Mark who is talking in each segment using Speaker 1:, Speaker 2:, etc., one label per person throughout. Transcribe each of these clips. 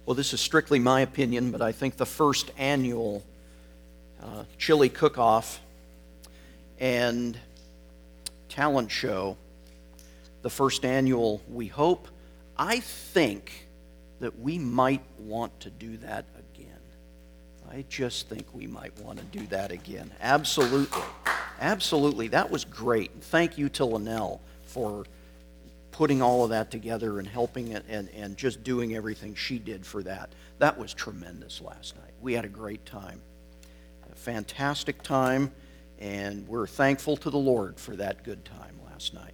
Speaker 1: Well, this is strictly my opinion, but I think the first annual chili cook-off and talent show, the first annual, we hope, I think that we might want to do that again. I just think we might want to do that again. Absolutely. Absolutely. That was great. Thank you to Linnell for putting all of that together and helping it and just doing everything she did for that. That was tremendous last night. We had a great time. A fantastic time, and we're thankful to the Lord for that good time last night.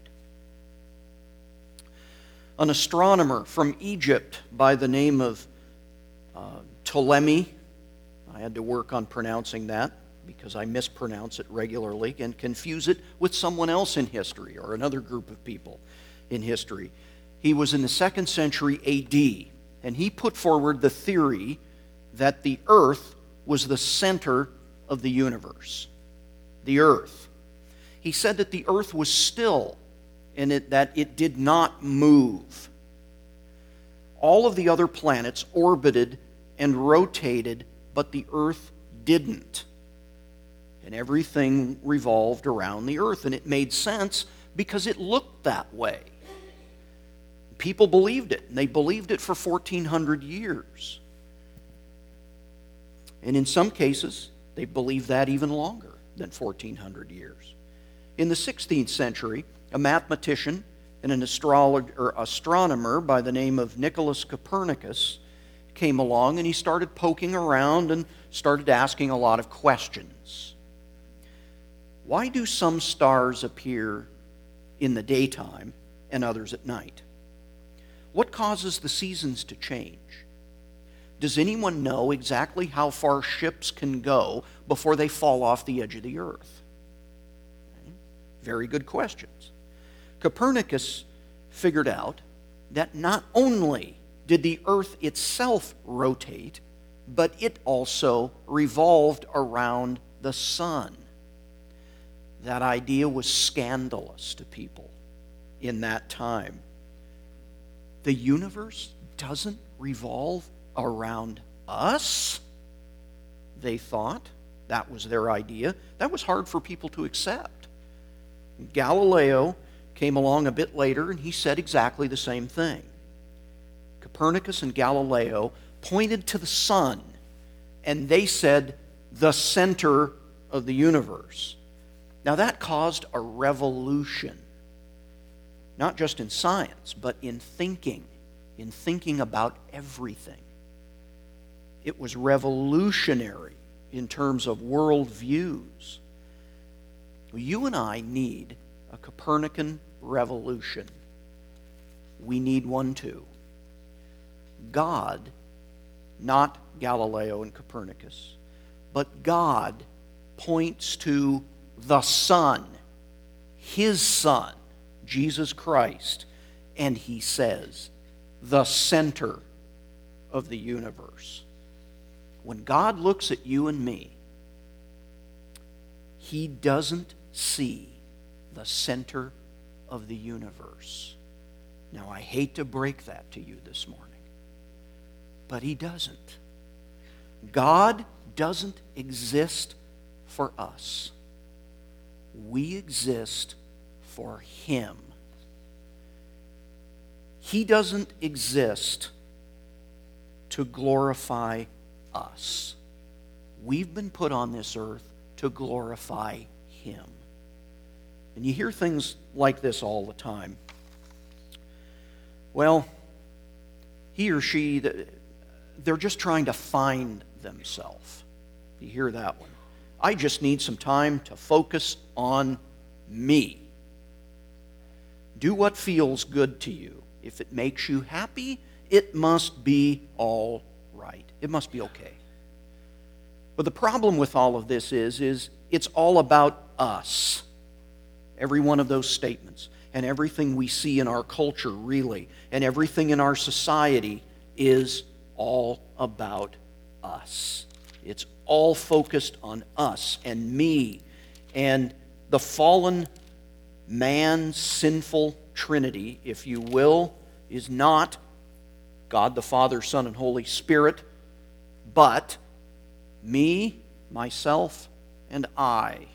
Speaker 1: An astronomer from Egypt by the name of Ptolemy, I had to work on pronouncing that because I mispronounce it regularly and confuse it with someone else in history or another group of people in history. He was in the 2nd century A.D., and he put forward the theory that the earth was the center of the universe. The earth. He said that the earth was still and that it did not move. All of the other planets orbited and rotated, but the earth didn't. And everything revolved around the earth, and it made sense because it looked that way. People believed it, and they believed it for 1,400 years. And in some cases, they believed that even longer than 1,400 years. In the 16th century, a mathematician and an astronomer by the name of Nicholas Copernicus came along, and he started poking around and started asking a lot of questions. Why do some stars appear in the daytime and others at night? What causes the seasons to change? Does anyone know exactly how far ships can go before they fall off the edge of the earth? Very good questions. Copernicus figured out that not only did the earth itself rotate, but it also revolved around the sun. That idea was scandalous to people in that time. The universe doesn't revolve around us, they thought. That was their idea. That was hard for people to accept. Galileo came along a bit later, and he said exactly the same thing. Copernicus and Galileo pointed to the sun, and they said, the center of the universe. Now that caused a revolution. Not just in science, but in thinking about everything. It was revolutionary in terms of worldviews. You and I need a Copernican revolution. We need one too. God, not Galileo and Copernicus, but God points to the Son, His Son, Jesus Christ, and He says, the center of the universe. When God looks at you and me, He doesn't see the center of the universe. Now, I hate to break that to you this morning, but He doesn't. God doesn't exist for us. We exist for Him. He doesn't exist to glorify us. We've been put on this earth to glorify Him. And you hear things like this all the time. Well, he or she, they're just trying to find themselves. You hear that one. I just need some time to focus on me. Do what feels good to you. If it makes you happy, it must be all right. It must be okay. But the problem with all of this is it's all about us. Every one of those statements and everything we see in our culture, really, and everything in our society is all about us. It's all focused on us and me. And the fallen man, sinful trinity, if you will, is not God the Father, Son, and Holy Spirit, but me, myself, and I.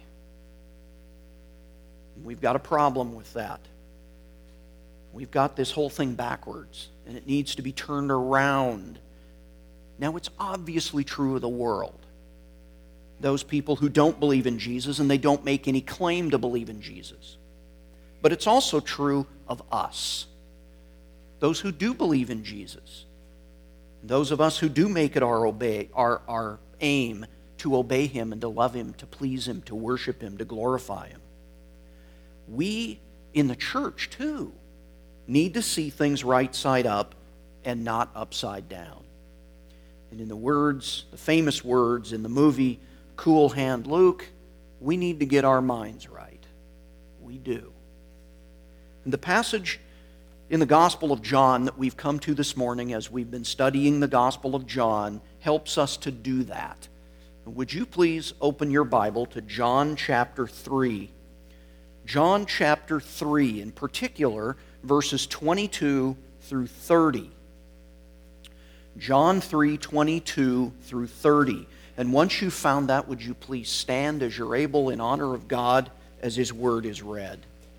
Speaker 1: We've got a problem with that. We've got this whole thing backwards, and it needs to be turned around. Now, it's obviously true of the world. Those people who don't believe in Jesus, and they don't make any claim to believe in Jesus. But it's also true of us. Those who do believe in Jesus. Those of us who do make it our aim to obey Him and to love Him, to please Him, to worship Him, to glorify Him. We, in the church too, need to see things right side up and not upside down. And in the famous words in the movie Cool Hand Luke, we need to get our minds right. We do. And the passage in the Gospel of John that we've come to this morning as we've been studying the Gospel of John helps us to do that. Would you please open your Bible to John chapter 3. John chapter 3, in particular, verses 22 through 30. John 3, 22 through 30. And once you've found that, would you please stand as you're able in honor of God as His Word is read.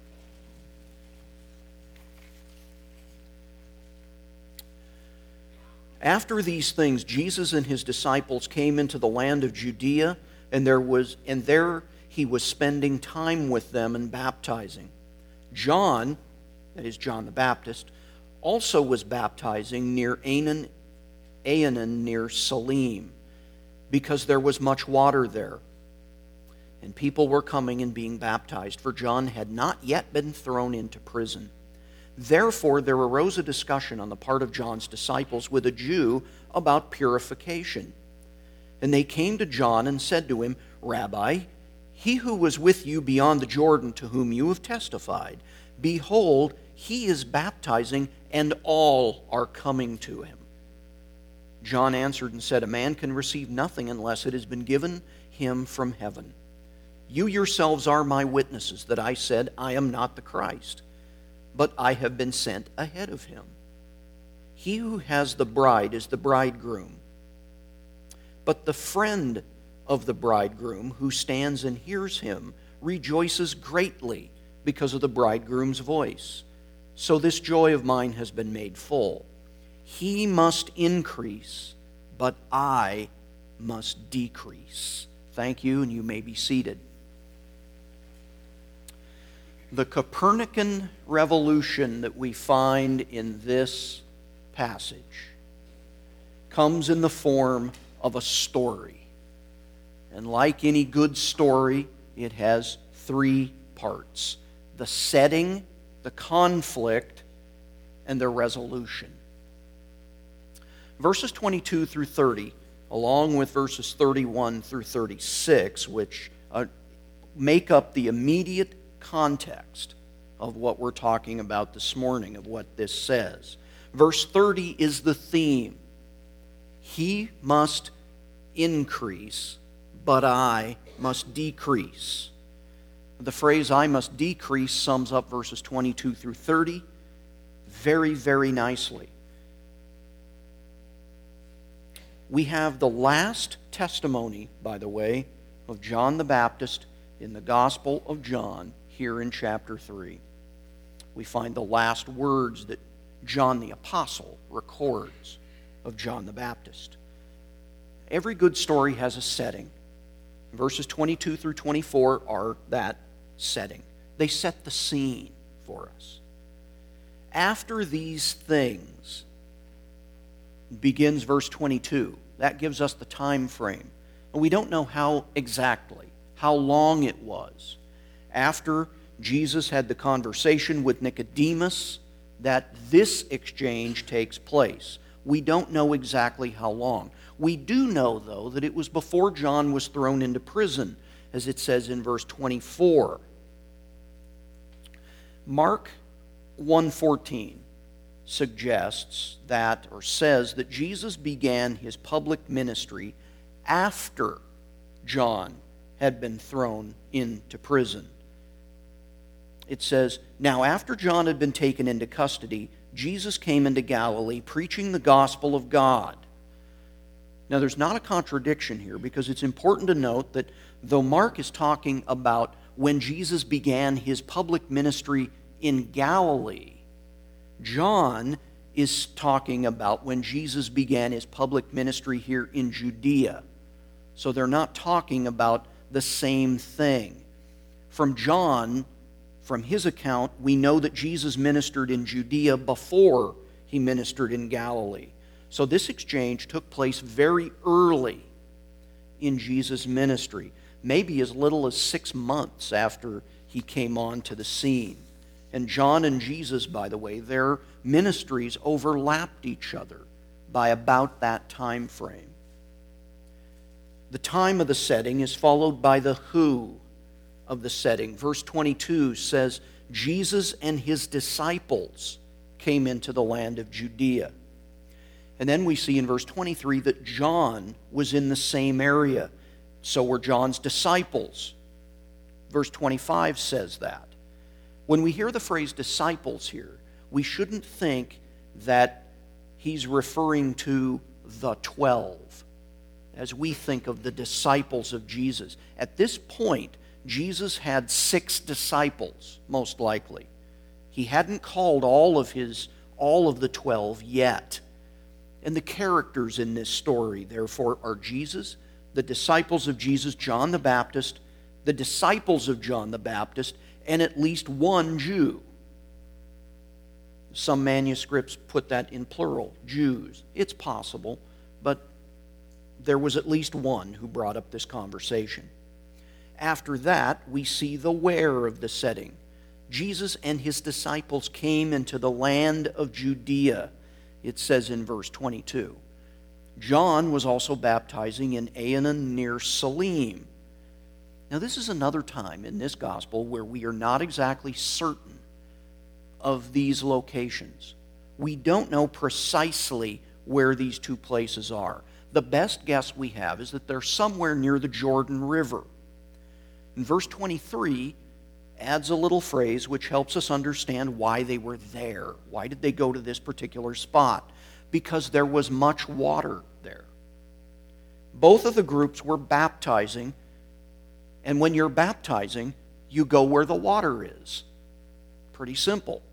Speaker 1: After these things, Jesus and His disciples came into the land of Judea, and there He was spending time with them and baptizing. John, that is John the Baptist, also was baptizing near Aenon near Salim, because there was much water there. And people were coming and being baptized, for John had not yet been thrown into prison. Therefore, there arose a discussion on the part of John's disciples with a Jew about purification. And they came to John and said to him, Rabbi, he who was with you beyond the Jordan, to whom you have testified, behold, he is baptizing, and all are coming to him. John answered and said, a man can receive nothing unless it has been given him from heaven. You yourselves are my witnesses that I said, I am not the Christ, but I have been sent ahead of him. He who has the bride is the bridegroom. But the friend of the bridegroom who stands and hears him rejoices greatly because of the bridegroom's voice. So this joy of mine has been made full. He must increase, but I must decrease. Thank you, and you may be seated. The Copernican revolution that we find in this passage comes in the form of a story. And like any good story, it has three parts: the setting, the conflict, and the resolution. Verses 22 through 30, along with verses 31 through 36, which make up the immediate context of what we're talking about this morning, of what this says. Verse 30 is the theme. He must increase, but I must decrease. The phrase I must decrease sums up verses 22 through 30 very, very nicely. We have the last testimony, by the way, of John the Baptist in the Gospel of John here in chapter 3. We find the last words that John the Apostle records of John the Baptist. Every good story has a setting. Verses 22 through 24 are that setting. They set the scene for us. After these things begins verse 22. That gives us the time frame. And we don't know how long it was after Jesus had the conversation with Nicodemus that this exchange takes place. We don't know exactly how long. We do know, though, that it was before John was thrown into prison, as it says in verse 24. Mark 1:14 suggests that, or says that Jesus began his public ministry after John had been thrown into prison. It says, now after John had been taken into custody, Jesus came into Galilee preaching the gospel of God. Now, there's not a contradiction here, because it's important to note that though Mark is talking about when Jesus began his public ministry in Galilee, John is talking about when Jesus began his public ministry here in Judea. So they're not talking about the same thing. From John, from his account, we know that Jesus ministered in Judea before he ministered in Galilee. So this exchange took place very early in Jesus' ministry, maybe as little as 6 months after he came onto the scene. And John and Jesus, by the way, their ministries overlapped each other by about that time frame. The time of the setting is followed by the who of the setting. Verse 22 says, Jesus and his disciples came into the land of Judea. And then we see in verse 23 that John was in the same area. So were John's disciples. Verse 25 says that. When we hear the phrase disciples here, we shouldn't think that he's referring to the 12 as we think of the disciples of Jesus. At this point, Jesus had 6 disciples, most likely. He hadn't called all of the 12 yet. And the characters in this story, therefore, are Jesus, the disciples of Jesus, John the Baptist, the disciples of John the Baptist, and at least one Jew. Some manuscripts put that in plural, Jews. It's possible, but there was at least one who brought up this conversation. After that, we see the where of the setting. Jesus and his disciples came into the land of Judea, it says in verse 22. John was also baptizing in Aenon near Salim. Now, this is another time in this gospel where we are not exactly certain of these locations. We don't know precisely where these two places are. The best guess we have is that they're somewhere near the Jordan River. And verse 23 adds a little phrase which helps us understand why they were there. Why did they go to this particular spot? Because there was much water there. Both of the groups were baptizing, and when you're baptizing, you go where the water is. Pretty simple.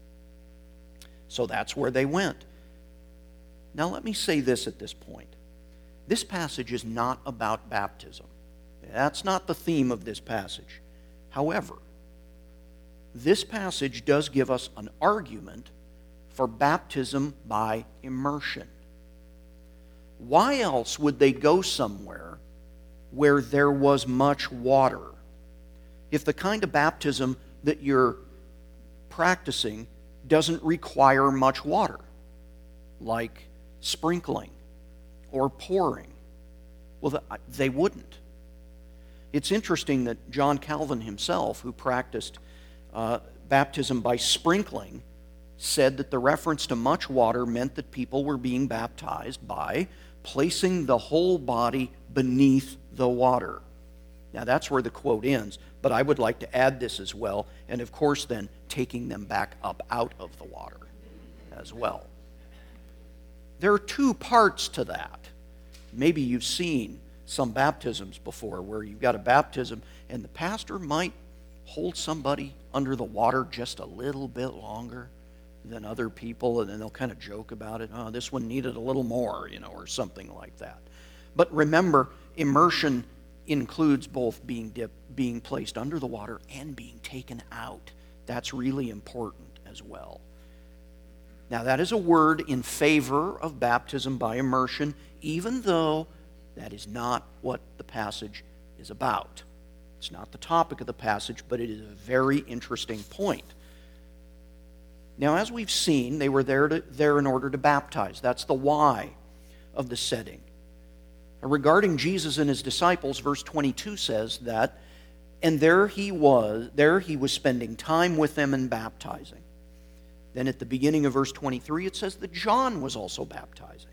Speaker 1: So that's where they went. Now let me say this at this point. This passage is not about baptism. That's not the theme of this passage. However, this passage does give us an argument for baptism by immersion. Why else would they go somewhere where there was much water? If the kind of baptism that you're practicing doesn't require much water, like sprinkling or pouring, well, they wouldn't. It's interesting that John Calvin himself, who practiced baptism by sprinkling, said that the reference to much water meant that people were being baptized by placing the whole body beneath the water. Now that's where the quote ends, but I would like to add this as well, and of course then taking them back up out of the water as well. There are two parts to that. Maybe you've seen some baptisms before where you've got a baptism and the pastor might hold somebody under the water just a little bit longer than other people, and then they'll kind of joke about it. Oh, this one needed a little more, or something like that. But remember, immersion includes both being placed under the water and being taken out. That's really important as well. Now, that is a word in favor of baptism by immersion, even though that is not what the passage is about. It's not the topic of the passage, but it is a very interesting point. Now, as we've seen, they were there in order to baptize. That's the why of the setting. Regarding Jesus and his disciples, verse 22 says that, and there he was spending time with them and baptizing. Then at the beginning of verse 23, it says that John was also baptizing.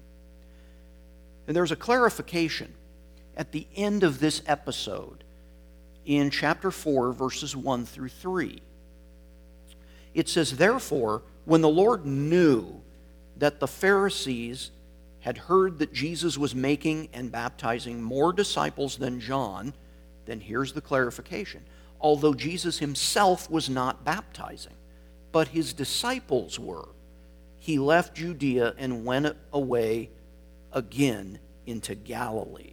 Speaker 1: And there's a clarification at the end of this episode in chapter 4, verses 1 through 3. It says, therefore, When the Lord knew that the Pharisees had heard that Jesus was making and baptizing more disciples than John, then here's the clarification. Although Jesus himself was not baptizing, but his disciples were, he left Judea and went away again into Galilee.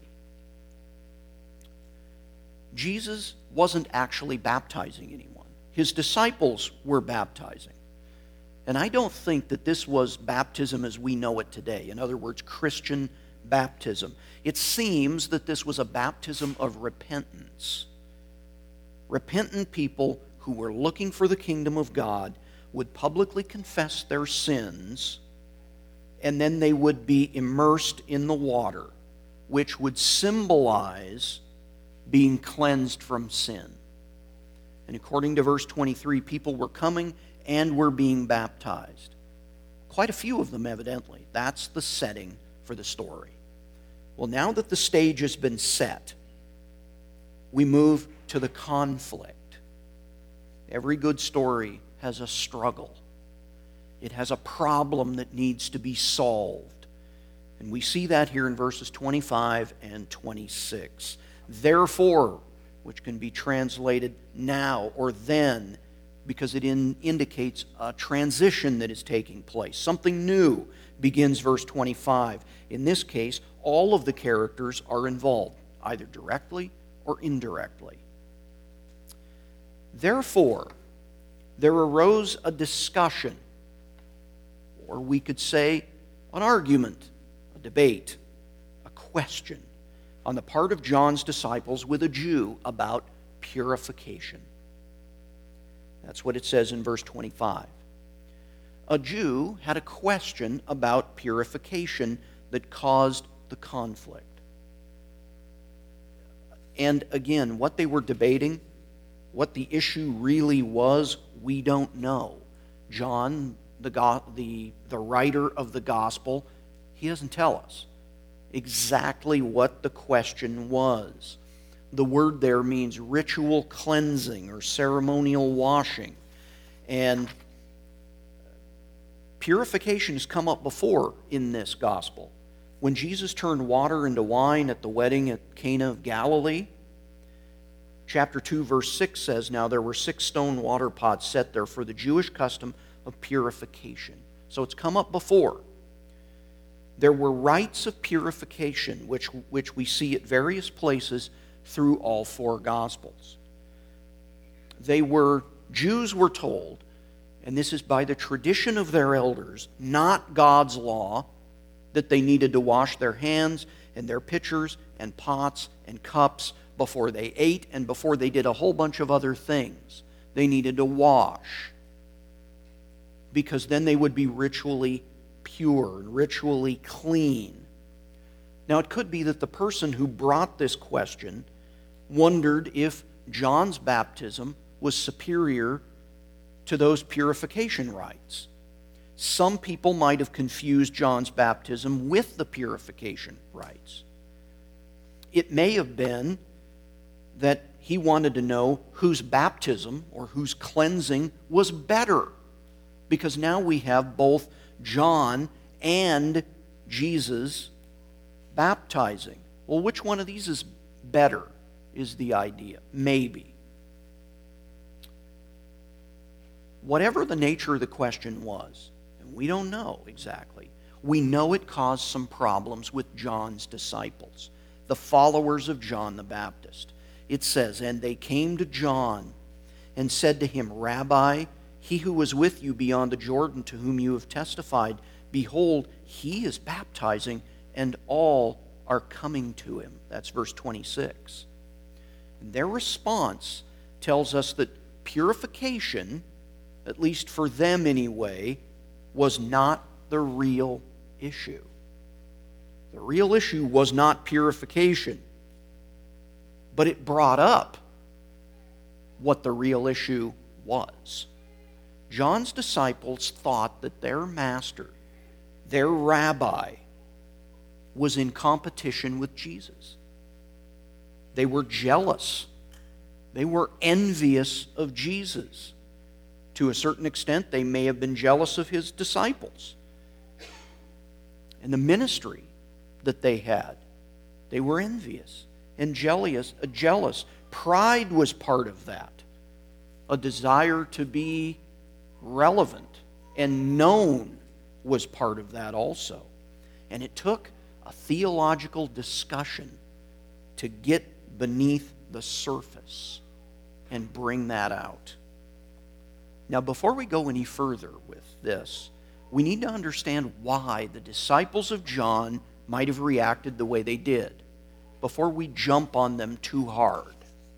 Speaker 1: Jesus wasn't actually baptizing anyone. His disciples were baptizing. And I don't think that this was baptism as we know it today. In other words, Christian baptism. It seems that this was a baptism of repentance. Repentant people who were looking for the kingdom of God would publicly confess their sins, and then they would be immersed in the water, which would symbolize being cleansed from sin. And according to verse 23, people were coming and were being baptized. Quite a few of them, evidently. That's the setting for the story. Well, now that the stage has been set, we move to the conflict. Every good story has a struggle. It has a problem that needs to be solved. And we see that here in verses 25 and 26. Therefore, which can be translated now or then, because it indicates a transition that is taking place. Something new begins verse 25. In this case, all of the characters are involved, either directly or indirectly. Therefore, there arose a discussion, or we could say an argument, a debate, a question, on the part of John's disciples with a Jew about purification. That's what it says in verse 25. A Jew had a question about purification that caused the conflict. And again, what they were debating, what the issue really was, we don't know. John, the writer of the gospel, he doesn't tell us exactly what the question was. The word there means ritual cleansing or ceremonial washing. And purification has come up before in this gospel. When Jesus turned water into wine at the wedding at Cana of Galilee, chapter 2, verse 6 says, "Now there were 6 stone water pots set there for the Jewish custom of purification." So it's come up before. There were rites of purification, which we see at various places through all 4 Gospels. Jews were told, and this is by the tradition of their elders, not God's law, that they needed to wash their hands and their pitchers and pots and cups before they ate and before they did a whole bunch of other things. They needed to wash, because then they would be ritually pure and ritually clean. Now, it could be that the person who brought this question wondered if John's baptism was superior to those purification rites. Some people might have confused John's baptism with the purification rites. It may have been that he wanted to know whose baptism or whose cleansing was better, because now we have both John and Jesus baptizing. Well, which one of these is better is the idea. Maybe. Whatever the nature of the question was, and we don't know exactly, we know it caused some problems with John's disciples, the followers of John the Baptist. It says, "And they came to John and said to him, 'Rabbi, he who was with you beyond the Jordan, to whom you have testified, behold, he is baptizing, and all are coming to him.'" That's verse 26. And their response tells us that purification, at least for them anyway, was not the real issue. The real issue was not purification, but it brought up what the real issue was. John's disciples thought that their master, their rabbi, was in competition with Jesus. They were jealous. They were envious of Jesus. To a certain extent, they may have been jealous of his disciples and the ministry that they had. They were envious and jealous. Pride was part of that. A desire to be relevant and known was part of that also. And it took a theological discussion to get beneath the surface and bring that out. Now, before we go any further with this, we need to understand why the disciples of John might have reacted the way they did before we jump on them too hard.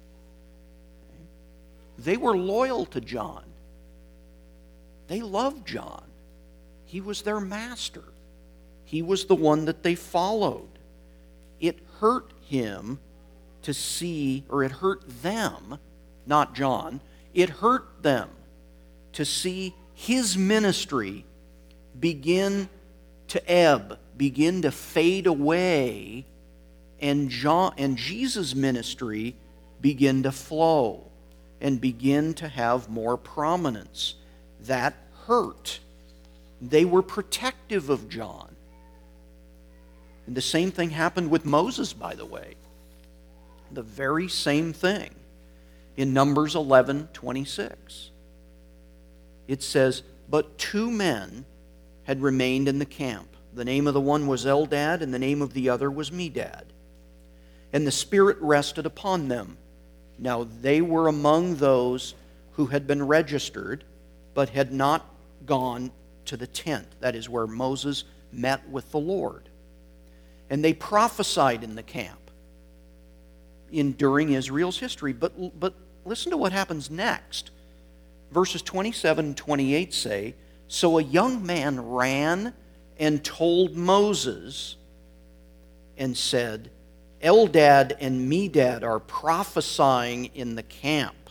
Speaker 1: They were loyal to John. They loved John. He was their master. He was the one that they followed. It hurt him to see, or it hurt them, not John, it hurt them to see his ministry begin to ebb, begin to fade away, and Jesus' ministry begin to flow and begin to have more prominence. That hurt. They were protective of John. And the same thing happened with Moses, by the way. The very same thing. In Numbers 11:26. It says, "But 2 men had remained in the camp. The name of the one was Eldad, and the name of the other was Medad. And the Spirit rested upon them. Now they were among those who had been registered, but had not gone to the tent." That is where Moses met with the Lord. "And they prophesied in the camp," during Israel's history. But listen to what happens next. Verses 27 and 28 say, "So a young man ran and told Moses and said, 'Eldad and Medad are prophesying in the camp.'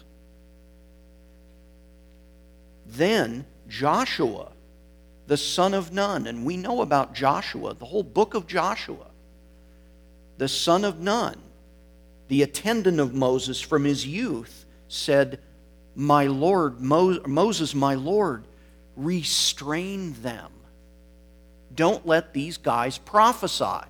Speaker 1: Then Joshua, the son of Nun," and we know about Joshua, the whole book of Joshua, "the son of Nun, the attendant of Moses from his youth, said, 'My Lord, Moses, my Lord, restrain them. Don't let these guys prophesy.'"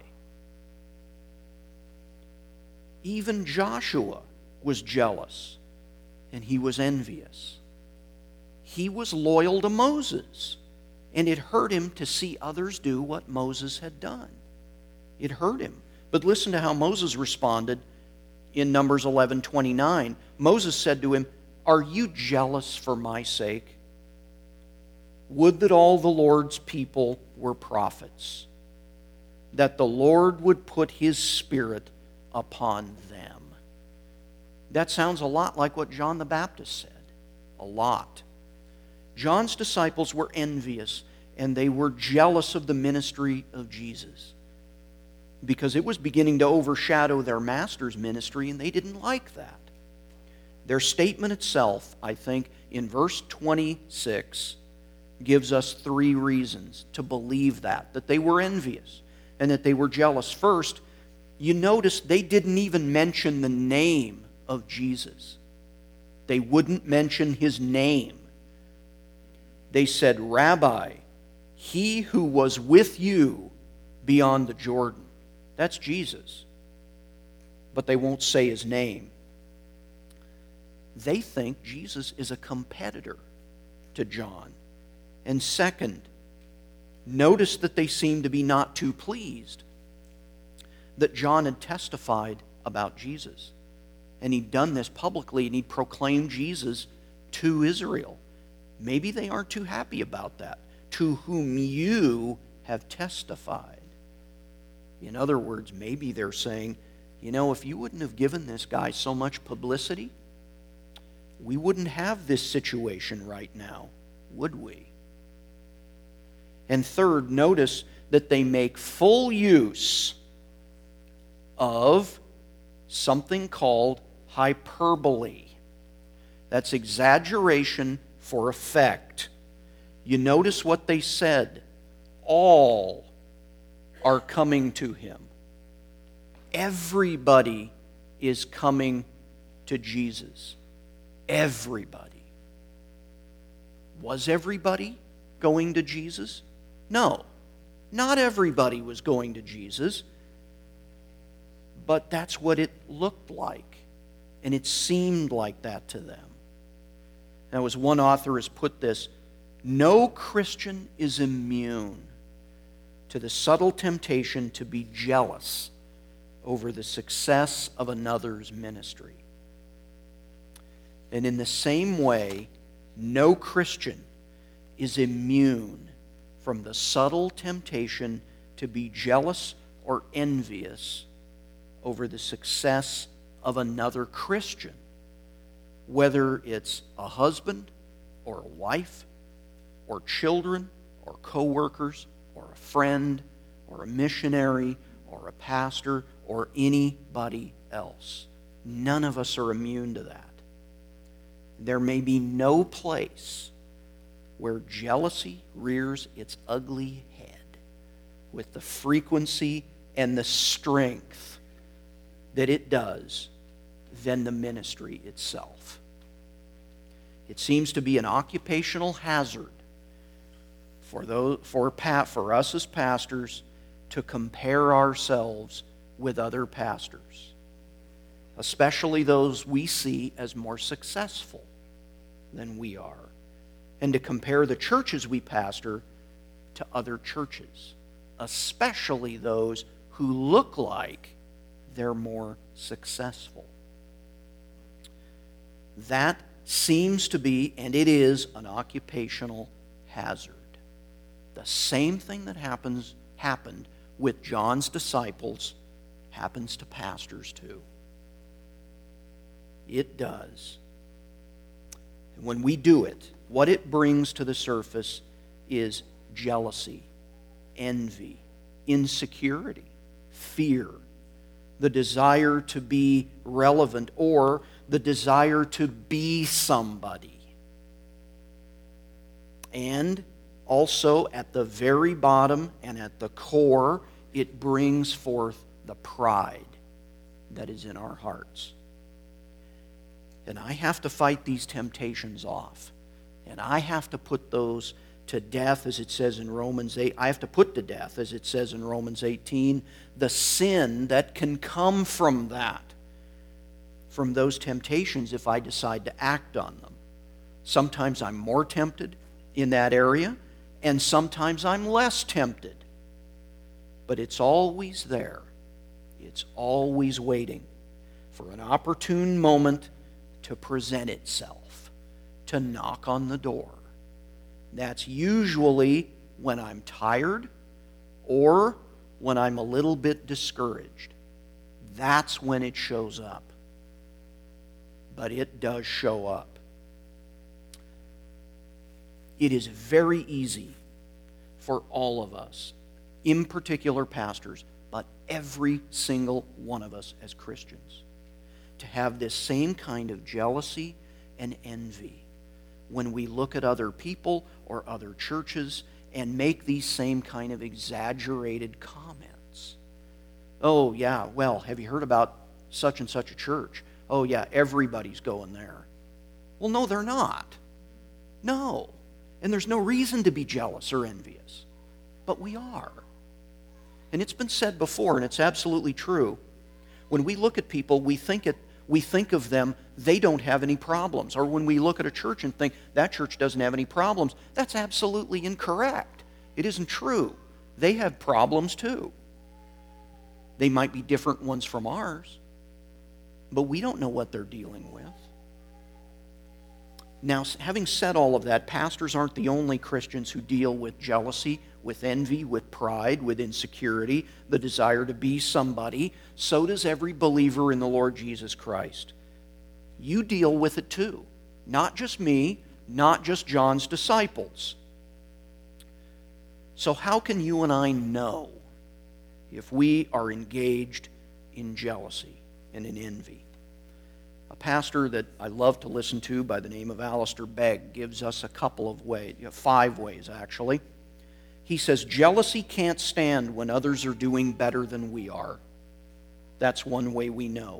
Speaker 1: Even Joshua was jealous, and he was envious. He was loyal to Moses, and it hurt him to see others do what Moses had done. It hurt him. But listen to how Moses responded in Numbers 11:29. Moses said to him, "Are you jealous for my sake? Would that all the Lord's people were prophets, that the Lord would put his Spirit upon them." That sounds a lot like what John the Baptist said. A lot. John's disciples were envious, and they were jealous of the ministry of Jesus, because it was beginning to overshadow their master's ministry, and they didn't like that. Their statement itself, I think, in verse 26, gives us 3 reasons to believe that they were envious and that they were jealous. First, you notice they didn't even mention the name of Jesus. They wouldn't mention his name. They said, "Rabbi, he who was with you beyond the Jordan." That's Jesus. But they won't say his name. They think Jesus is a competitor to John. And second, notice that they seem to be not too pleased that John had testified about Jesus. And he'd done this publicly, and he'd proclaimed Jesus to Israel. Maybe they aren't too happy about that. "To whom you have testified." In other words, maybe they're saying, if you wouldn't have given this guy so much publicity, we wouldn't have this situation right now, would we? And third, notice that they make full use of something called hyperbole. That's exaggeration for effect. You notice what they said. All are coming to him. Everybody is coming to Jesus. Everybody. Was everybody going to Jesus? No, not everybody was going to Jesus, but that's what it looked like, and it seemed like that to them. Now, as one author has put this, no Christian is immune to the subtle temptation to be jealous over the success of another's ministry. And in the same way, no Christian is immune from the subtle temptation to be jealous or envious over the success of another Christian, whether it's a husband or a wife or children or co-workers or a friend or a missionary or a pastor or anybody else. None of us are immune to that. There may be no place where jealousy rears its ugly head with the frequency and the strength that it does than the ministry itself. It seems to be an occupational hazard for us as pastors to compare ourselves with other pastors, especially those we see as more successful than we are, and to compare the churches we pastor to other churches, especially those who look like they're more successful. That seems to be, and it is, an occupational hazard. The same thing that happened with John's disciples happens to pastors too. It does. And when we do it, what it brings to the surface is jealousy, envy, insecurity, fear, the desire to be relevant, or the desire to be somebody. And also, at the very bottom and at the core, it brings forth the pride that is in our hearts. And I have to fight these temptations off. And I have to put those to death, as it says in Romans 8. I have to put to death, as it says in Romans 18, the sin that can come from that, from those temptations if I decide to act on them. Sometimes I'm more tempted in that area, and sometimes I'm less tempted. But it's always there. It's always waiting for an opportune moment to present itself, to knock on the door. That's usually when I'm tired or when I'm a little bit discouraged. That's when it shows up. But it does show up. It is very easy for all of us, in particular pastors, but every single one of us as Christians, to have this same kind of jealousy and envy when we look at other people or other churches and make these same kind of exaggerated comments. Oh, yeah, well, have you heard about such and such a church? Oh, yeah, everybody's going there. Well, no, they're not. No. And there's no reason to be jealous or envious. But we are. And it's been said before, and it's absolutely true. When we look at people, we think of them, they don't have any problems. Or when we look at a church and think, that church doesn't have any problems, that's absolutely incorrect. It isn't true. They have problems too. They might be different ones from ours, but we don't know what they're dealing with. Now, having said all of that, pastors aren't the only Christians who deal with jealousy, with envy, with pride, with insecurity, the desire to be somebody. So does every believer in the Lord Jesus Christ. You deal with it too. Not just me, not just John's disciples. So how can you and I know if we are engaged in jealousy and in envy? A pastor that I love to listen to by the name of Alistair Begg gives us a couple of ways, 5 ways actually. He says, jealousy can't stand when others are doing better than we are. That's one way we know.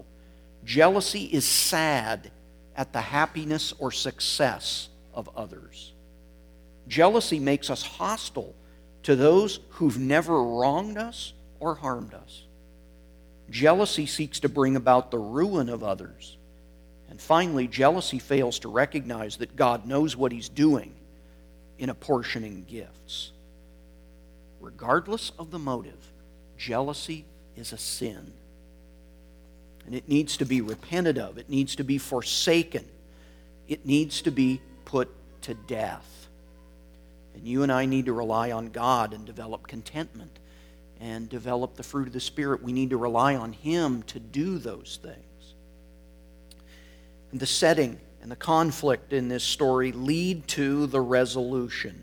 Speaker 1: Jealousy is sad at the happiness or success of others. Jealousy makes us hostile to those who've never wronged us or harmed us. Jealousy seeks to bring about the ruin of others. And finally, jealousy fails to recognize that God knows what He's doing in apportioning gifts. Regardless of the motive, jealousy is a sin. And it needs to be repented of. It needs to be forsaken. It needs to be put to death. And you and I need to rely on God and develop contentment and develop the fruit of the Spirit. We need to rely on Him to do those things. And the setting and the conflict in this story lead to the resolution.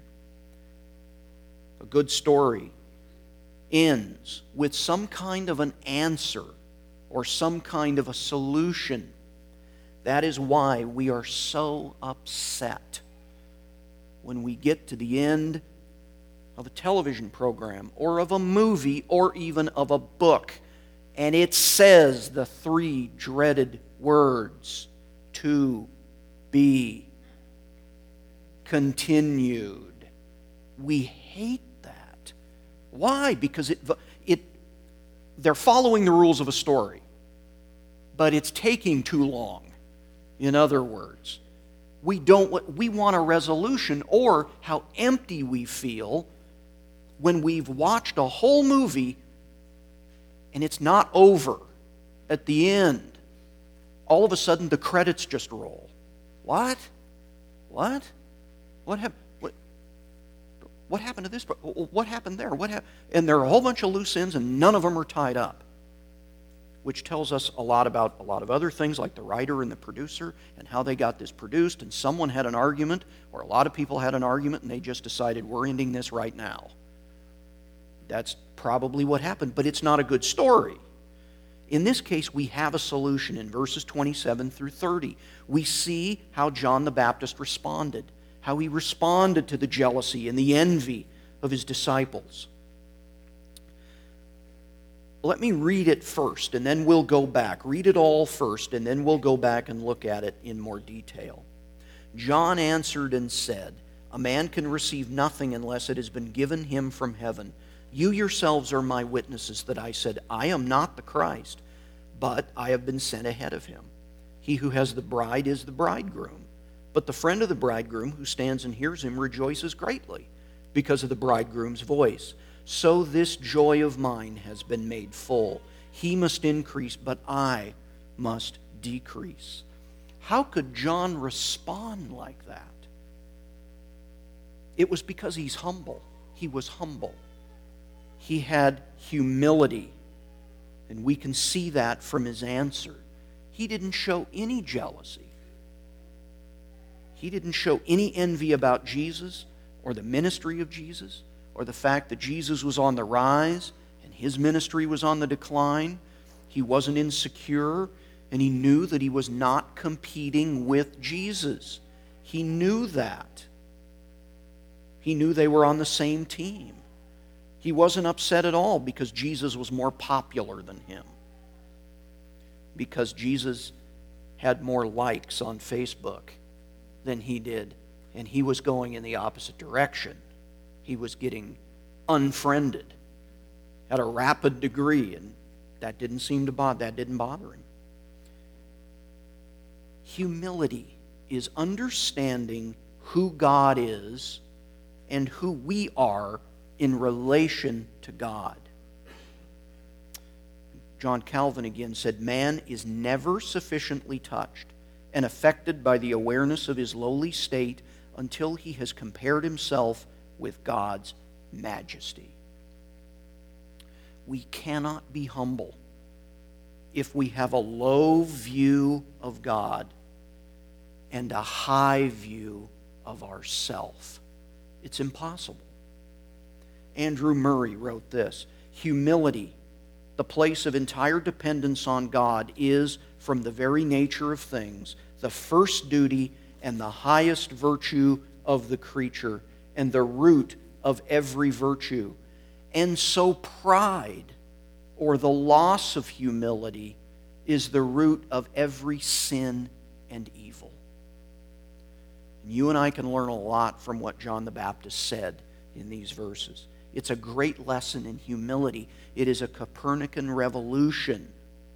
Speaker 1: A good story ends with some kind of an answer or some kind of a solution. That is why we are so upset when we get to the end of a television program or of a movie or even of a book and it says the three dreaded words, "To be continued." We hate that. Why? Because they're following the rules of a story, but it's taking too long. In other words, we want a resolution, or how empty we feel when we've watched a whole movie and it's not over at the end. All of a sudden the credits just roll. What? What happened? What happened to this? What happened there? And there are a whole bunch of loose ends and none of them are tied up. Which tells us a lot about a lot of other things like the writer and the producer and how they got this produced. And someone had an argument, or a lot of people had an argument, and they just decided, we're ending this right now. That's probably what happened, but it's not a good story. In this case, we have a solution in verses 27 through 30. We see how John the Baptist responded, how he responded to the jealousy and the envy of his disciples. Let me read it first, and then we'll go back. Read it all first, and then we'll go back and look at it in more detail. John answered and said, "A man can receive nothing unless it has been given him from heaven. You yourselves are my witnesses that I said, I am not the Christ, but I have been sent ahead of him. He who has the bride is the bridegroom. But the friend of the bridegroom who stands and hears him rejoices greatly because of the bridegroom's voice. So this joy of mine has been made full. He must increase, but I must decrease." How could John respond like that? It was because he's humble. He was humble. He had humility. And we can see that from his answer. He didn't show any jealousy. He didn't show any envy about Jesus or the ministry of Jesus, or the fact that Jesus was on the rise and his ministry was on the decline. He wasn't insecure, and he knew that he was not competing with Jesus. He knew that. He knew they were on the same team. He wasn't upset at all because Jesus was more popular than him, because Jesus had more likes on Facebook than he did, and he was going in the opposite direction. He was getting unfriended at a rapid degree, and that didn't bother him. Humility is understanding who God is and who we are in relation to God. John Calvin again said, "Man is never sufficiently touched and affected by the awareness of his lowly state until he has compared himself with God's majesty." We cannot be humble if we have a low view of God and a high view of ourself. It's impossible. Andrew Murray wrote this: "Humility, the place of entire dependence on God, is, from the very nature of things, the first duty and the highest virtue of the creature, and the root of every virtue. And so pride, or the loss of humility, is the root of every sin and evil." You and I can learn a lot from what John the Baptist said in these verses. It's a great lesson in humility. It is a Copernican revolution.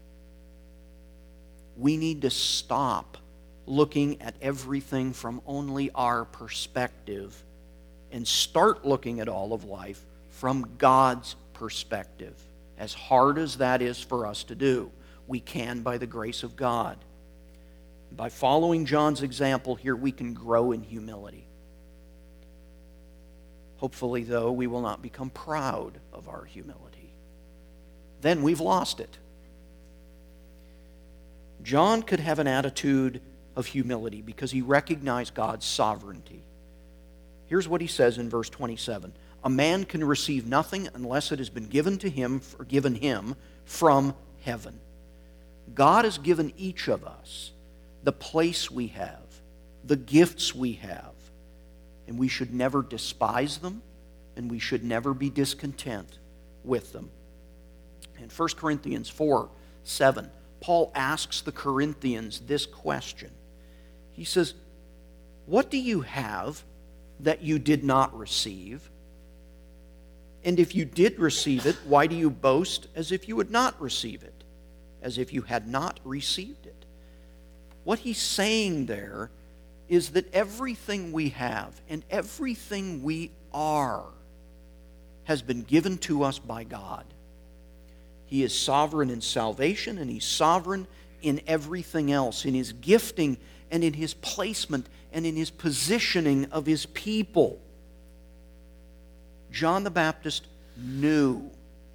Speaker 1: We need to stop looking at everything from only our perspective and start looking at all of life from God's perspective. As hard as that is for us to do, we can by the grace of God. By following John's example here, we can grow in humility. Hopefully, though, we will not become proud of our humility. Then we've lost it. John could have an attitude of humility because he recognized God's sovereignty. Here's what he says in verse 27. A man can receive nothing unless it has been given to him or given him from heaven. God has given each of us the place we have, the gifts we have, and we should never despise them, and we should never be discontent with them. In 1 Corinthians 4:7, Paul asks the Corinthians this question. He says, "What do you have that you did not receive? And if you did receive it, why do you boast as if you would not receive it, as if you had not received it?" What he's saying there is that everything we have and everything we are has been given to us by God. He is sovereign in salvation, and He's sovereign in everything else, in His gifting and in His placement and in His positioning of His people. John the Baptist knew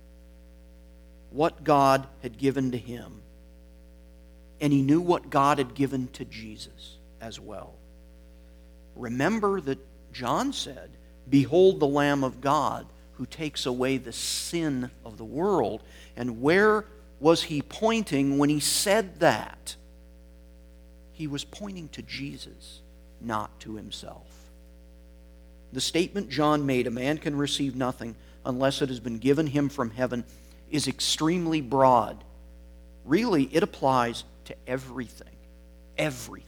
Speaker 1: what God had given to him, and he knew what God had given to Jesus as well. Remember that John said, "Behold the Lamb of God who takes away the sin of the world." And where was he pointing when he said that? He was pointing to Jesus, not to himself. The statement John made, "A man can receive nothing unless it has been given him from heaven," is extremely broad. Really, it applies to everything. Everything.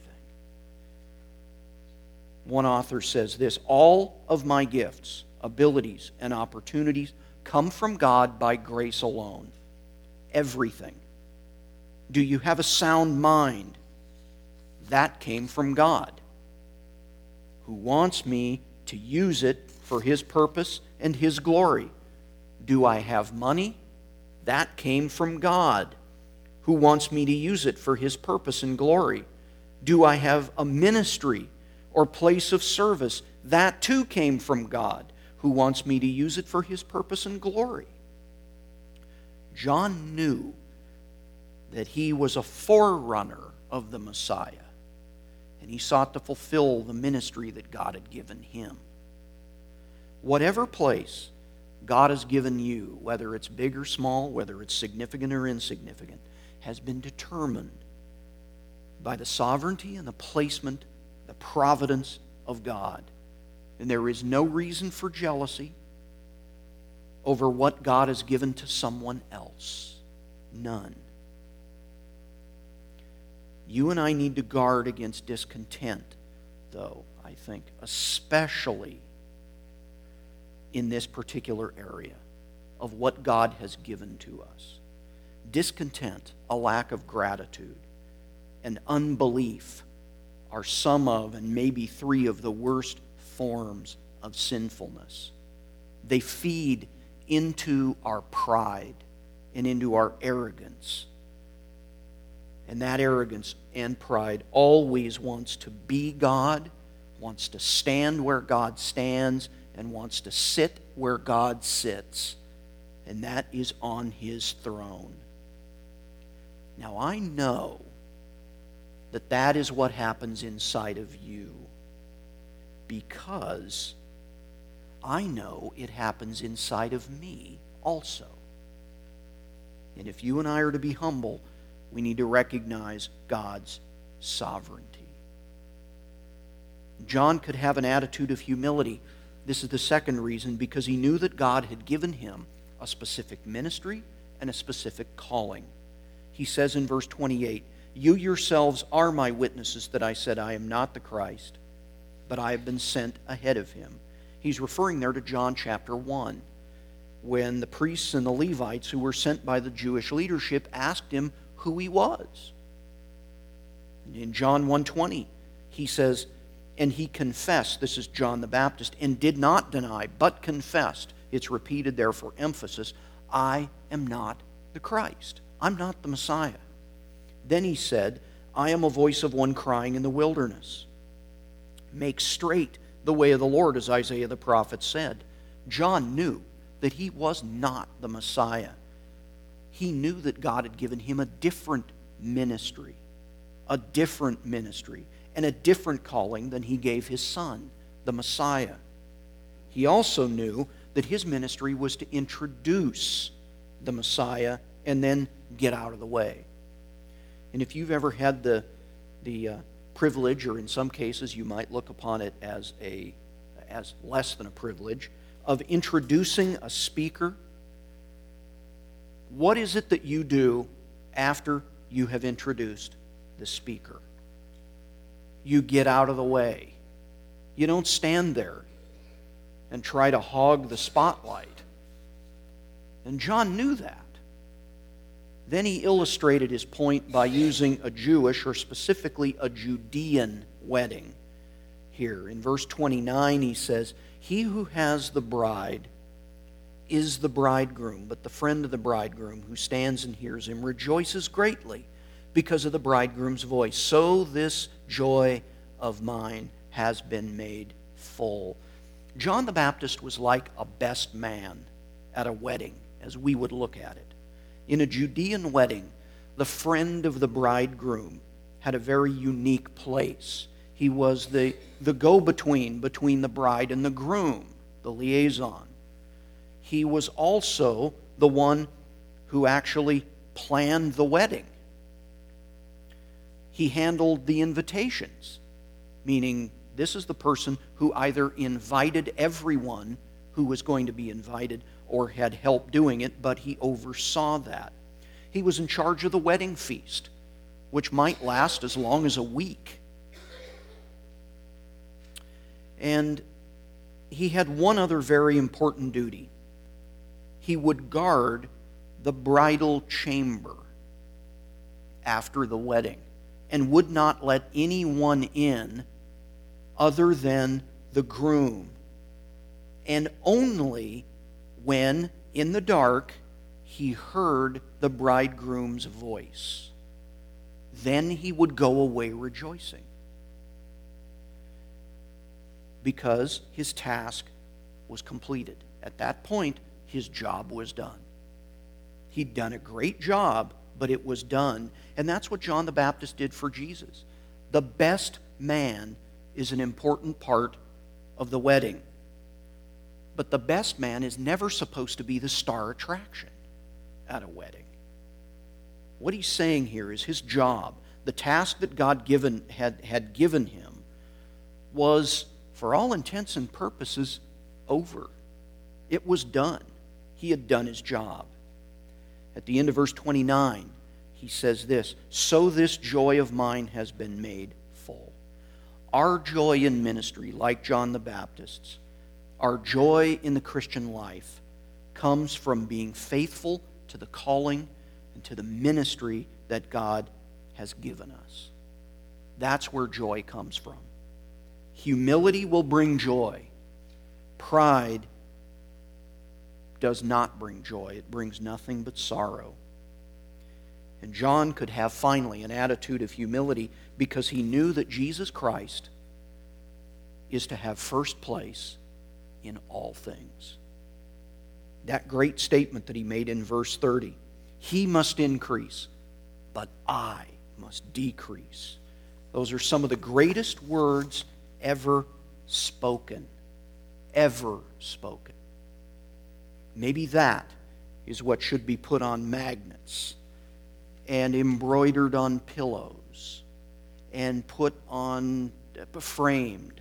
Speaker 1: One author says this, "All of my gifts, abilities, and opportunities come from God by grace alone." Everything. Do you have a sound mind? That came from God, who wants me to use it for His purpose and His glory. Do I have money? That came from God, who wants me to use it for His purpose and glory. Do I have a ministry or place of service? That too came from God, who wants me to use it for His purpose and glory. John knew that he was a forerunner of the Messiah, and he sought to fulfill the ministry that God had given him. Whatever place God has given you, whether it's big or small, whether it's significant or insignificant, has been determined by the sovereignty and the placement, the providence of God. And there is no reason for jealousy over what God has given to someone else. None. You and I need to guard against discontent, though, I think, especially in this particular area of what God has given to us. Discontent, a lack of gratitude, and unbelief are some of, and maybe three of the worst forms of sinfulness. They feed into our pride and into our arrogance. And that arrogance and pride always wants to be God, wants to stand where God stands, and wants to sit where God sits. And that is on His throne. Now I know that that is what happens inside of you, because I know it happens inside of me also. And if you and I are to be humble, we need to recognize God's sovereignty. John could have an attitude of humility. This is the second reason, because he knew that God had given him a specific ministry and a specific calling. He says in verse 28, "You yourselves are my witnesses that I said I am not the Christ, but I have been sent ahead of him. He's referring there to John chapter 1, when the priests and the Levites who were sent by the Jewish leadership asked him who he was. In John 1:20, he says, and he confessed, this is John the Baptist, and did not deny, but confessed. It's repeated there for emphasis. I am not the Christ. I'm not the Messiah. Then he said, I am a voice of one crying in the wilderness. Make straight the way of the Lord, as Isaiah the prophet said. John knew that he was not the Messiah. He knew that God had given him a different ministry, and a different calling than he gave his son, the Messiah. He also knew that his ministry was to introduce the Messiah and then get out of the way. And if you've ever had the privilege, or in some cases you might look upon it as less than a privilege, of introducing a speaker, what is it that you do after you have introduced the speaker? You get out of the way. You don't stand there and try to hog the spotlight. And John knew that. Then he illustrated his point by using a Jewish, or specifically a Judean, wedding. Here in verse 29 he says, he who has the bride is the bridegroom, but the friend of the bridegroom who stands and hears him rejoices greatly because of the bridegroom's voice. So this joy of mine has been made full. John the Baptist was like a best man at a wedding, as we would look at it. In a Judean wedding, the friend of the bridegroom had a very unique place. He was the go-between between the bride and the groom, the liaison. He was also the one who actually planned the wedding. He handled the invitations, meaning this is the person who either invited everyone who was going to be invited or had help doing it, but he oversaw that. He was in charge of the wedding feast, which might last as long as a week. And he had one other very important duty. He would guard the bridal chamber after the wedding and would not let anyone in other than the groom, and only when, in the dark, he heard the bridegroom's voice. Then he would go away rejoicing, because his task was completed. At that point, his job was done. He'd done a great job, but it was done. And that's what John the Baptist did for Jesus. The best man is an important part of the wedding. But the best man is never supposed to be the star attraction at a wedding. What he's saying here is his job, the task that God had given him, was, for all intents and purposes, over. It was done. He had done his job. At the end of verse 29, he says this, so this joy of mine has been made full. Our joy in ministry, like John the Baptist's, our joy in the Christian life comes from being faithful to the calling and to the ministry that God has given us. That's where joy comes from. Humility will bring joy. Pride does not bring joy. It brings nothing but sorrow. And John could have finally an attitude of humility because he knew that Jesus Christ is to have first place in all things. That great statement that he made in verse 30, he must increase, but I must decrease. Those are some of the greatest words ever spoken. Ever spoken. Maybe that is what should be put on magnets and embroidered on pillows and put on, framed.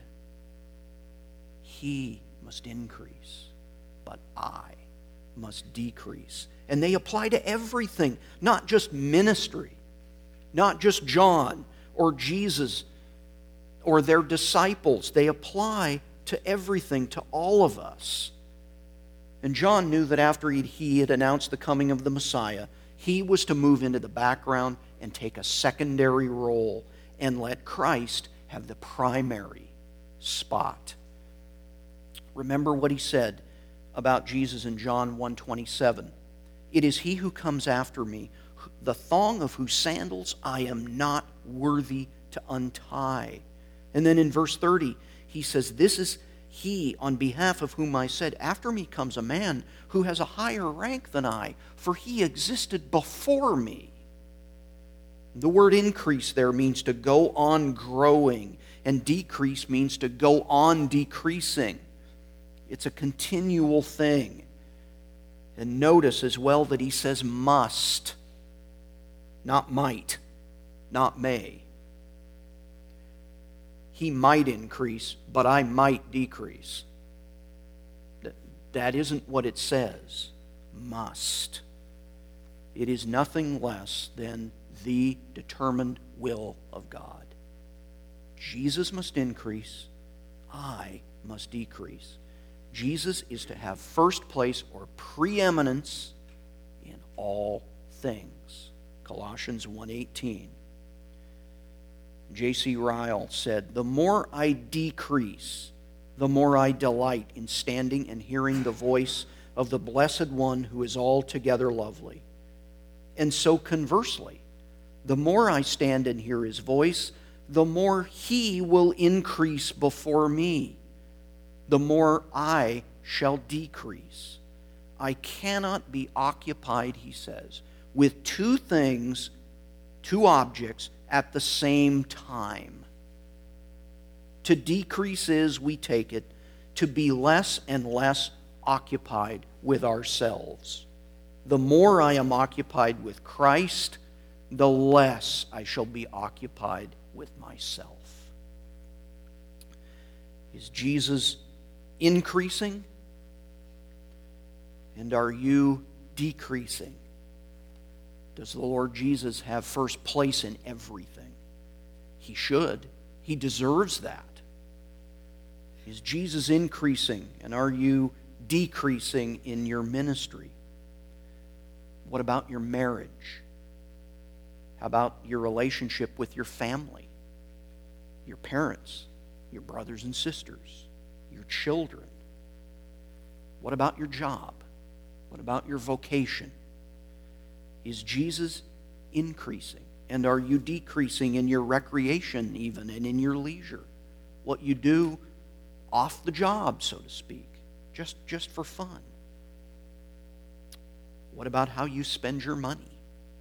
Speaker 1: He must increase, but I must decrease. And they apply to everything, not just ministry, not just John or Jesus or their disciples. They apply to everything, to all of us. And John knew that after he had announced the coming of the Messiah, he was to move into the background and take a secondary role and let Christ have the primary spot. Remember what he said about Jesus in John 1:27. It is he who comes after me, the thong of whose sandals I am not worthy to untie. And then in verse 30, he says, this is he on behalf of whom I said, after me comes a man who has a higher rank than I, for he existed before me. The word increase there means to go on growing, and decrease means to go on decreasing. It's a continual thing. And notice as well that he says must, not might, not may. He might increase, but I might decrease. That isn't what it says. Must. It is nothing less than the determined will of God. Jesus must increase. I must decrease. Jesus is to have first place or preeminence in all things. Colossians 1:18. J.C. Ryle said, the more I decrease, the more I delight in standing and hearing the voice of the Blessed One who is altogether lovely. And so conversely, the more I stand and hear his voice, the more he will increase before me, the more I shall decrease. I cannot be occupied, he says, with two things, two objects, at the same time. To decrease is, we take it, to be less and less occupied with ourselves. The more I am occupied with Christ, the less I shall be occupied with myself. Is Jesus increasing? And are you decreasing? Does the Lord Jesus have first place in everything? He should. He deserves that. Is Jesus increasing, and are you decreasing in your ministry? What about your marriage? How about your relationship with your family, your parents, your brothers and sisters, your children? What about your job? What about your vocation? Is Jesus increasing? And are you decreasing in your recreation even and in your leisure? What you do off the job, so to speak, just for fun. What about how you spend your money?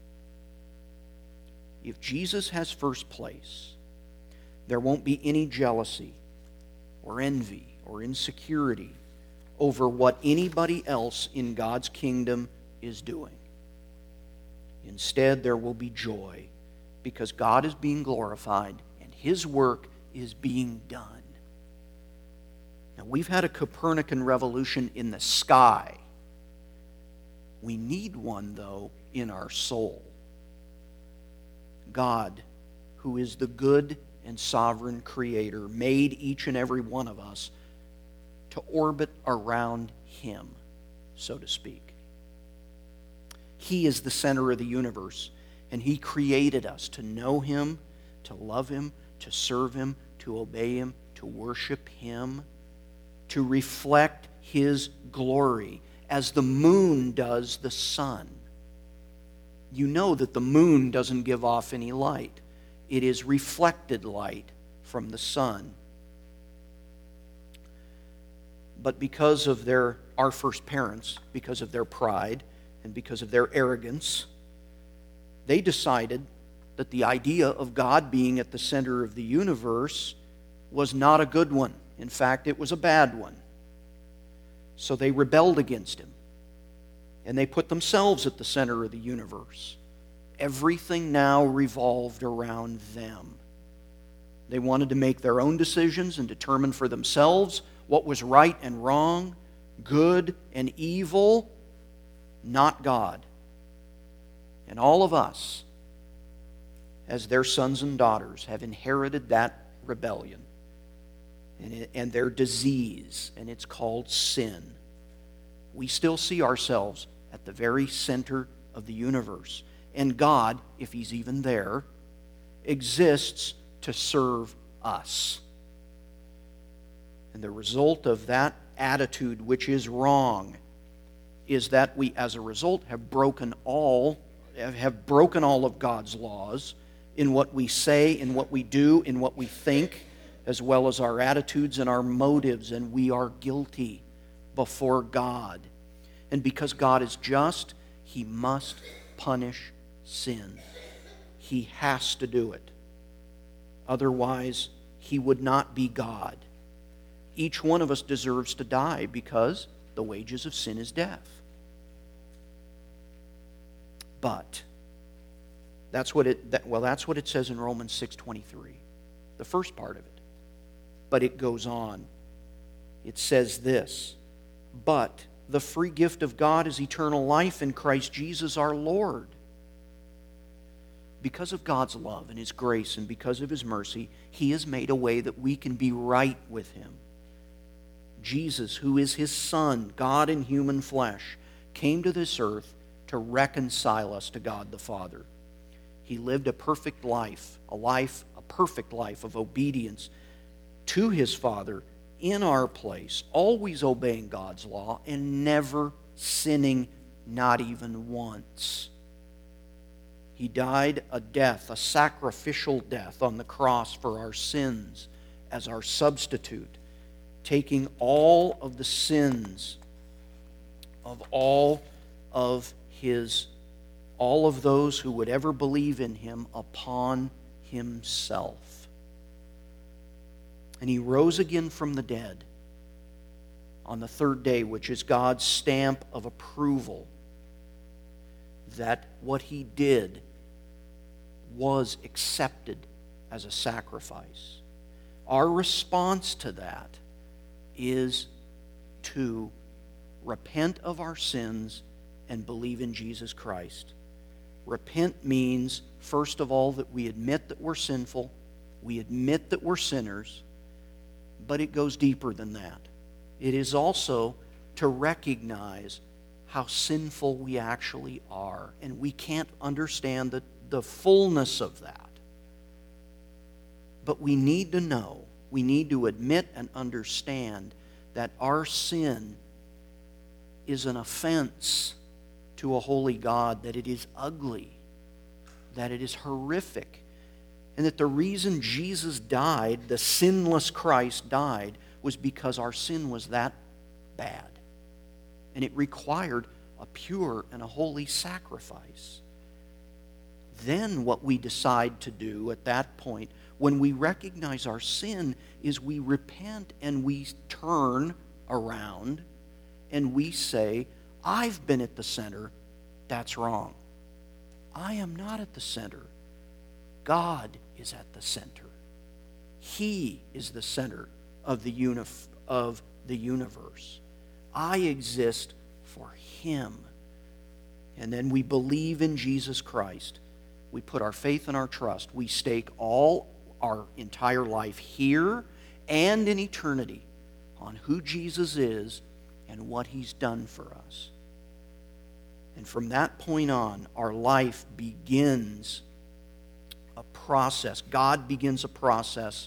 Speaker 1: If Jesus has first place, there won't be any jealousy or envy or insecurity over what anybody else in God's kingdom is doing. Instead, there will be joy because God is being glorified and his work is being done. Now, we've had a Copernican revolution in the sky. We need one, though, in our soul. God, who is the good and sovereign creator, made each and every one of us to orbit around him, so to speak. He is the center of the universe, and he created us to know him, to love him, to serve him, to obey him, to worship him, to reflect his glory as the moon does the sun. You know that the moon doesn't give off any light. It is reflected light from the sun. But because of our first parents, because of their pride, and because of their arrogance, they decided that the idea of God being at the center of the universe was not a good one. In fact, it was a bad one. So they rebelled against him. And they put themselves at the center of the universe. Everything now revolved around them. They wanted to make their own decisions and determine for themselves what was right and wrong, good and evil, not God. And all of us, as their sons and daughters, have inherited that rebellion and their disease, and it's called sin. We still see ourselves at the very center of the universe. And God, if He's even there, exists to serve us. And the result of that attitude, which is wrong, is that we, as a result, have broken all of God's laws in what we say, in what we do, in what we think, as well as our attitudes and our motives, and we are guilty before God. And because God is just, He must punish sin. He has to do it. Otherwise, He would not be God. Each one of us deserves to die because the wages of sin is death. But that's what it says in Romans 6:23, the first part of it. But it goes on. It says this, but the free gift of God is eternal life in Christ Jesus our Lord. Because of God's love and His grace and because of His mercy, He has made a way that we can be right with Him. Jesus, who is His Son, God in human flesh, came to this earth to reconcile us to God the Father. He lived a perfect life, a perfect life of obedience to His Father in our place, always obeying God's law and never sinning, not even once. He died a death, a sacrificial death on the cross for our sins as our substitute, taking all of the sins of all of those who would ever believe in Him upon Himself. And He rose again from the dead on the third day, which is God's stamp of approval that what He did was accepted as a sacrifice. Our response to that is to repent of our sins and believe in Jesus Christ. Repent means, first of all, that we admit that we're sinful, we admit that we're sinners, but it goes deeper than that. It is also to recognize how sinful we actually are, and we can't understand the fullness of that. But we need to know, we need to admit and understand that our sin is an offense to a holy God, that it is ugly, that it is horrific, and that the reason Jesus died, the sinless Christ died, was because our sin was that bad. And it required a pure and a holy sacrifice. Then what we decide to do at that point, when we recognize our sin, is we repent and we turn around and we say, I've been at the center. That's wrong. I am not at the center. God is at the center. He is the center of the universe. I exist for Him. And then we believe in Jesus Christ. We put our faith and our trust. We stake all our entire life here and in eternity on who Jesus is and what He's done for us. And from that point on, our life begins a process. God begins a process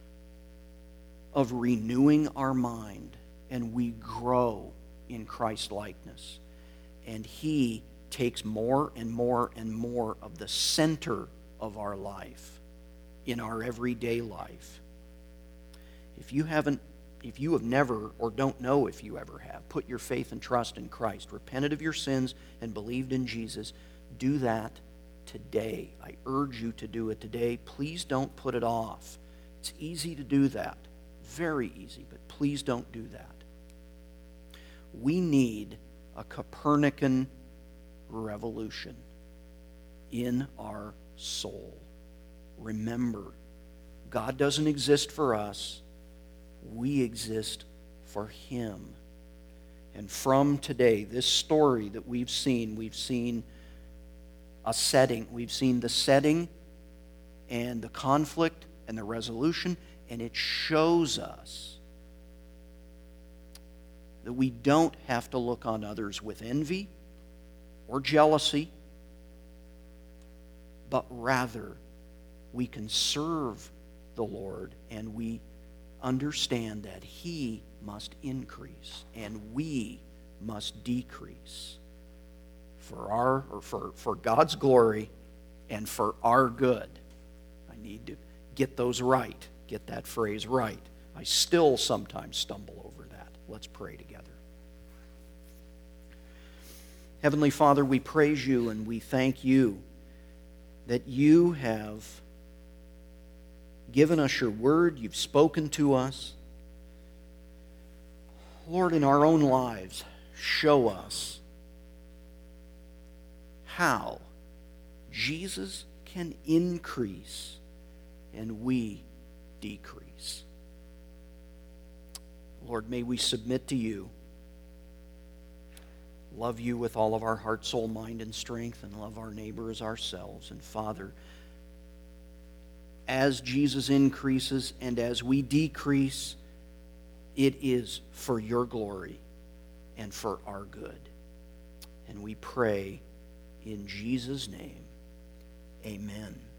Speaker 1: of renewing our mind, and we grow in Christ's likeness. And He takes more and more and more of the center of our life in our everyday life. If you have never, or don't know if you ever have, put your faith and trust in Christ, repented of your sins, and believed in Jesus, do that today. I urge you to do it today. Please don't put it off. It's easy to do that. Very easy, but please don't do that. We need a Copernican revolution in our soul. Remember, God doesn't exist for us. We exist for Him. And from today, this story that we've seen a setting. We've seen the setting and the conflict and the resolution, and it shows us that we don't have to look on others with envy or jealousy, but rather we can serve the Lord, and we understand that He must increase and we must decrease for God's glory and for our good. I need to get those right, get that phrase right. I still sometimes stumble over that. Let's pray together. Heavenly Father, we praise you and we thank you that you have given us your word, you've spoken to us. Lord, in our own lives, show us how Jesus can increase and we decrease. Lord, may we submit to you, love you with all of our heart, soul, mind, and strength, and love our neighbor as ourselves. And Father, as Jesus increases and as we decrease, it is for your glory and for our good. And we pray in Jesus' name, amen.